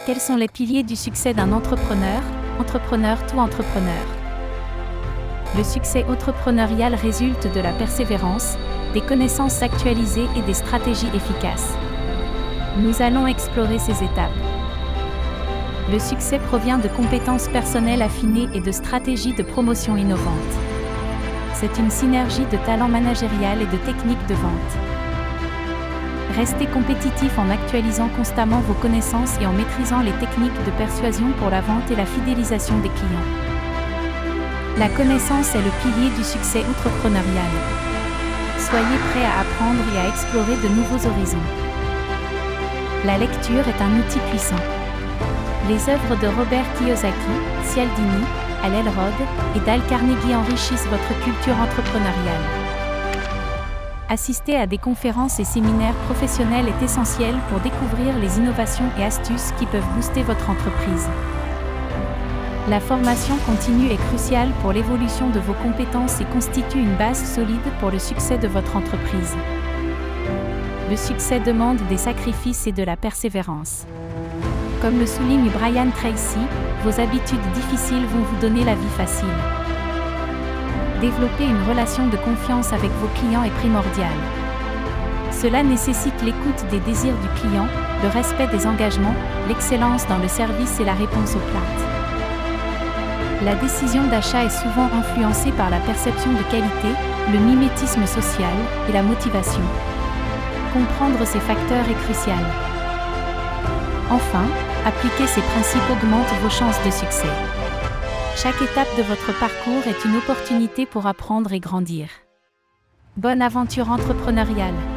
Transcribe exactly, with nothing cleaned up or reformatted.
Quels sont les piliers du succès d'un entrepreneur, entrepreneur tout entrepreneur? Le succès entrepreneurial résulte de la persévérance, des connaissances actualisées et des stratégies efficaces. Nous allons explorer ces étapes. Le succès provient de compétences personnelles affinées et de stratégies de promotion innovantes. C'est une synergie de talent managérial et de techniques de vente. Restez compétitif en actualisant constamment vos connaissances et en maîtrisant les techniques de persuasion pour la vente et la fidélisation des clients. La connaissance est le pilier du succès entrepreneurial. Soyez prêts à apprendre et à explorer de nouveaux horizons. La lecture est un outil puissant. Les œuvres de Robert Kiyosaki, Cialdini, Hal Elrod et Dale Carnegie enrichissent votre culture entrepreneuriale. Assister à des conférences et séminaires professionnels est essentiel pour découvrir les innovations et astuces qui peuvent booster votre entreprise. La formation continue est cruciale pour l'évolution de vos compétences et constitue une base solide pour le succès de votre entreprise. Le succès demande des sacrifices et de la persévérance. Comme le souligne Brian Tracy, vos habitudes difficiles vont vous donner la vie facile. Développer une relation de confiance avec vos clients est primordial. Cela nécessite l'écoute des désirs du client, le respect des engagements, l'excellence dans le service et la réponse aux plaintes. La décision d'achat est souvent influencée par la perception de qualité, le mimétisme social et la motivation. Comprendre ces facteurs est crucial. Enfin, appliquer ces principes augmente vos chances de succès. Chaque étape de votre parcours est une opportunité pour apprendre et grandir. Bonne aventure entrepreneuriale!